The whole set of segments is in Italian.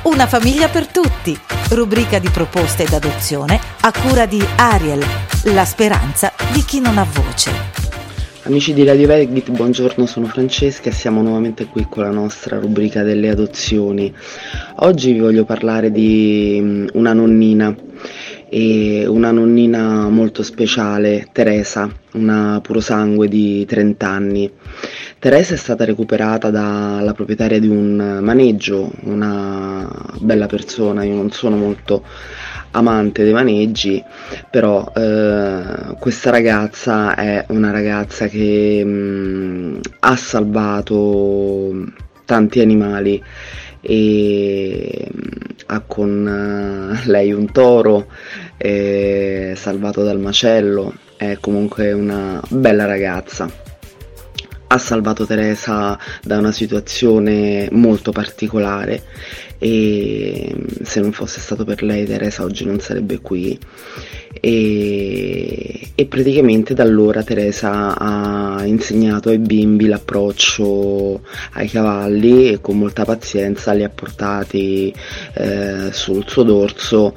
Una famiglia per tutti, rubrica di proposte d'adozione a cura di Ariel, la speranza di chi non ha voce. Amici di Radio Vegit, buongiorno, sono Francesca e siamo nuovamente qui con la nostra rubrica delle adozioni. Oggi vi voglio parlare di una nonnina molto speciale, Teresa, una purosangue di 30 anni. Teresa è stata recuperata dalla proprietaria di un maneggio, una bella persona. Io non sono molto amante dei maneggi, però questa ragazza è una ragazza che ha salvato tanti animali e ha con lei un toro salvato dal macello. È comunque una bella ragazza. Ha salvato Teresa da una situazione molto particolare e se non fosse stato per lei Teresa oggi non sarebbe qui e praticamente da allora Teresa ha insegnato ai bimbi l'approccio ai cavalli e con molta pazienza li ha portati sul suo dorso,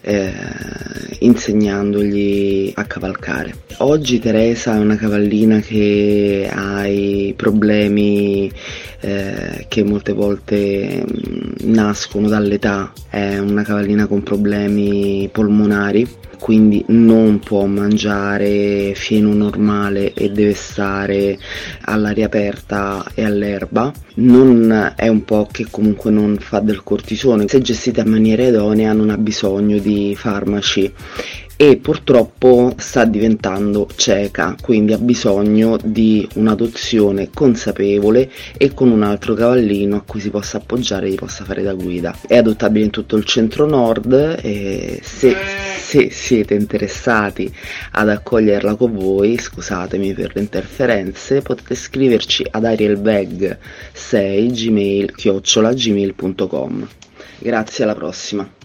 insegnandogli a cavalcare. Oggi Teresa è una cavallina che ha i problemi che molte volte nascono dall'età. È una cavallina con problemi polmonari, quindi non può mangiare fieno normale e deve stare all'aria aperta e all'erba. Non è un po' che comunque non fa del cortisone, se gestita in maniera idonea non ha bisogno di farmaci e purtroppo sta diventando cieca, quindi ha bisogno di un'adozione consapevole e con un altro cavallino a cui si possa appoggiare e gli possa fare da guida. È adottabile in tutto il centro-nord e se siete interessati ad accoglierla con voi, scusatemi per le interferenze, potete scriverci ad arielveg6gmail@gmail.com. Grazie, alla prossima.